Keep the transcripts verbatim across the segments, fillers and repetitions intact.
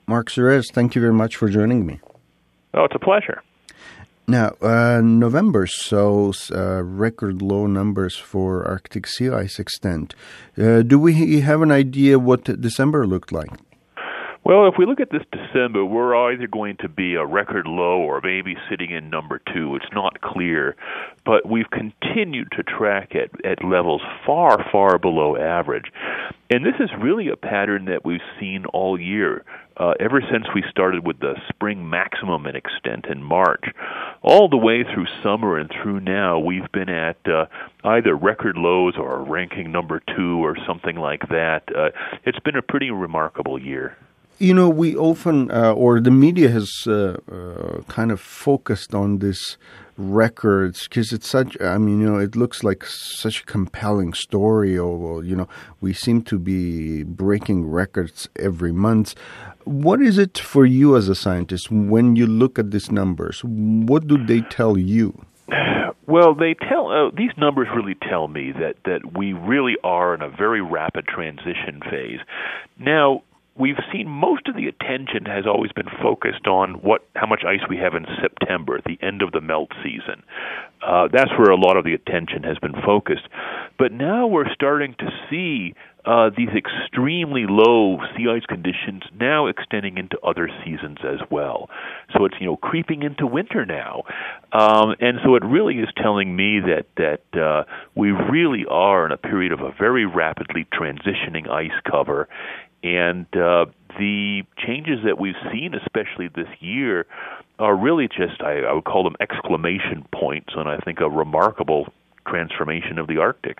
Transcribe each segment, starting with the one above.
Mark Suarez, thank you very much for joining me. Oh, it's a pleasure. Now, uh, November shows uh, record low numbers for Arctic sea ice extent. Uh, do we have an idea what December looked like? Well, if we look at this December, we're either going to be a record low or maybe sitting in number two. It's not clear, but we've continued to track at, at levels far, far below average. And this is really a pattern that we've seen all year, uh, ever since we started with the spring maximum in extent in March. All the way through summer and through now, we've been at uh, either record lows or ranking number two or something like that. Uh, it's been a pretty remarkable year. You know, we often, uh, or the media has uh, uh, kind of focused on this records because it's such, I mean, you know, it looks like such a compelling story. Or, well, you know, we seem to be breaking records every month. What is it for you as a scientist when you look at these numbers? What do they tell you? Well, they tell uh, these numbers really tell me that, that we really are in a very rapid transition phase. Now, we've seen most of the attention has always been focused on what how much ice we have in September, at the end of the melt season. Uh, that's where a lot of the attention has been focused. But now we're starting to see uh, these extremely low sea ice conditions now extending into other seasons as well. So it's, you know, creeping into winter now. Um, and so it really is telling me that, that uh, we really are in a period of a very rapidly transitioning ice cover. And uh, the changes that we've seen, especially this year, are really just, I, I would call them exclamation points on, I think, a remarkable transformation of the Arctic.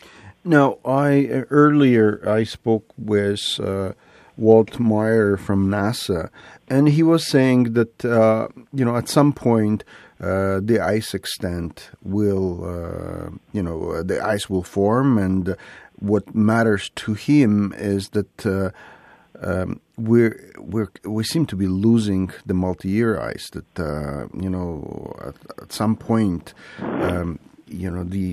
Now, I earlier I spoke with uh, Walt Meyer from NASA, and he was saying that, uh, you know, at some point, Uh, the ice extent will, uh, you know, the ice will form, and what matters to him is that uh, um, we're we're we seem to be losing the multi-year ice. That uh, you know, at, at some point, um, you know, the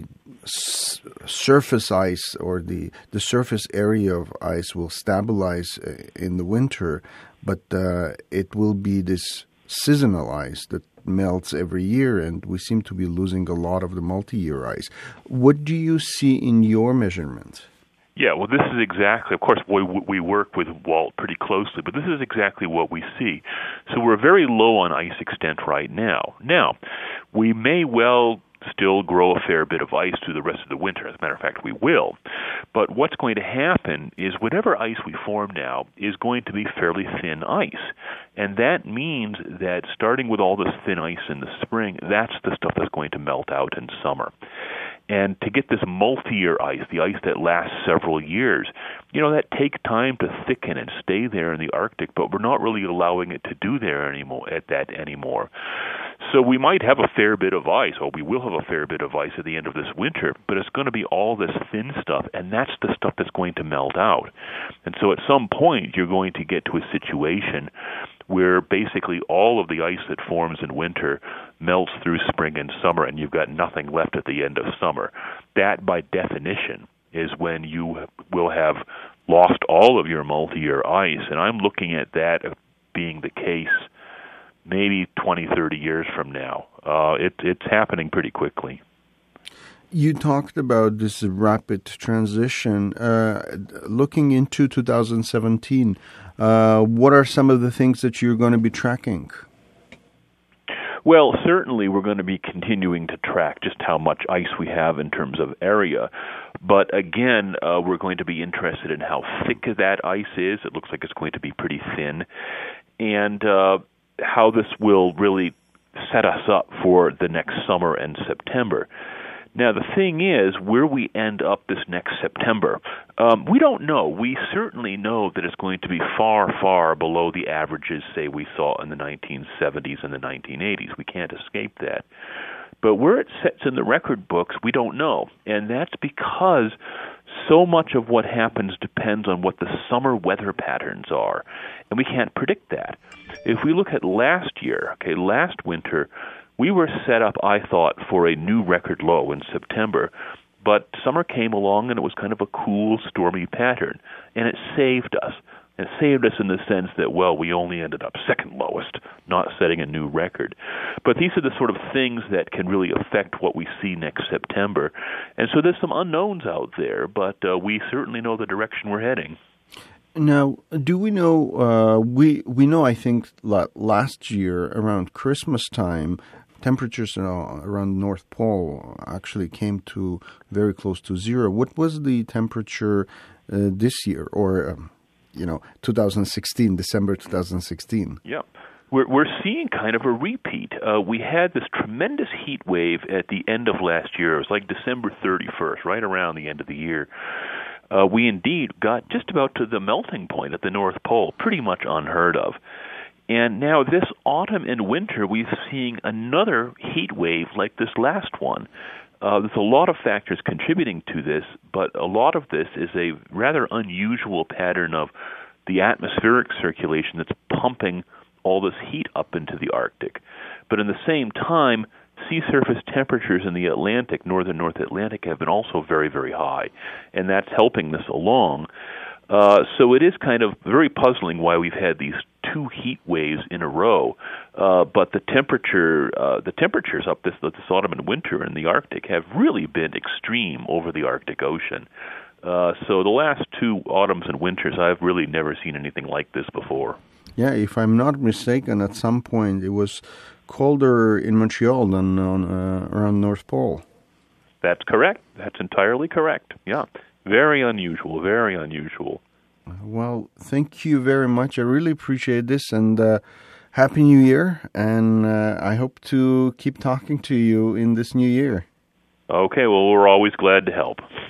s- surface ice or the the surface area of ice will stabilize in the winter, but uh, it will be this seasonal ice that melts every year, and we seem to be losing a lot of the multi-year ice. What do you see in your measurements? Yeah, well, this is exactly, of course, we, we work with Walt pretty closely, but this is exactly what we see. So we're very low on ice extent right now. Now, we may well still grow a fair bit of ice through the rest of the winter. As a matter of fact, we will. But what's going to happen is whatever ice we form now is going to be fairly thin ice. And that means that starting with all this thin ice in the spring, that's the stuff that's going to melt out in summer. And to get this multi-year ice, the ice that lasts several years, you know, that takes time to thicken and stay there in the Arctic, but we're not really allowing it to do there anymore at that anymore. So we might have a fair bit of ice, or we will have a fair bit of ice at the end of this winter, but it's going to be all this thin stuff, and that's the stuff that's going to melt out. And so at some point, you're going to get to a situation where basically all of the ice that forms in winter melts through spring and summer, and you've got nothing left at the end of summer. That, by definition, is when you will have lost all of your multi-year ice, and I'm looking at that being the case maybe twenty, thirty years from now. Uh, it, it's happening pretty quickly. You talked about this rapid transition. Uh, looking into two thousand seventeen, uh, what are some of the things that you're going to be tracking? Well, certainly we're going to be continuing to track just how much ice we have in terms of area. But again, uh, we're going to be interested in how thick that ice is. It looks like it's going to be pretty thin. And uh, how this will really set us up for the next summer and September. Now, the thing is, where we end up this next September, um, we don't know. We certainly know that it's going to be far, far below the averages, say, we saw in the nineteen seventies and the nineteen eighties. We can't escape that. But where it sits in the record books, we don't know. And that's because so much of what happens depends on what the summer weather patterns are. And we can't predict that. If we look at last year, okay, last winter, we were set up, I thought, for a new record low in September, but summer came along and it was kind of a cool, stormy pattern, and it saved us. and saved us in the sense that, well, we only ended up second lowest, not setting a new record. But these are the sort of things that can really affect what we see next September. And so there's some unknowns out there, but uh, we certainly know the direction we're heading. Now, do we know, uh, we we know, I think, last year around Christmas time, temperatures uh, around the North Pole actually came to very close to zero. What was the temperature uh, this year, or, um, you know, twenty sixteen, December twenty sixteen? Yeah. We're, we're seeing kind of a repeat. Uh, we had this tremendous heat wave at the end of last year. It was like December thirty-first, right around the end of the year. Uh, we indeed got just about to the melting point at the North Pole, pretty much unheard of. And now this autumn and winter, we're seeing another heat wave like this last one. Uh, there's a lot of factors contributing to this, but a lot of this is a rather unusual pattern of the atmospheric circulation that's pumping all this heat up into the Arctic. But in the same time, sea surface temperatures in the Atlantic, northern North Atlantic, have been also very, very high, and that's helping this along. Uh, so it is kind of very puzzling why we've had these two heat waves in a row. Uh, but the temperature, uh, the temperatures up this, this autumn and winter in the Arctic have really been extreme over the Arctic Ocean. Uh, so the last two autumns and winters, I've really never seen anything like this before. Yeah, if I'm not mistaken, at some point it was colder in Montreal than on, uh, around North Pole. That's correct. That's entirely correct. Yeah. Very unusual, very unusual. Well, thank you very much. I really appreciate this, and uh, Happy New Year, and uh, I hope to keep talking to you in this new year. Okay, well, we're always glad to help.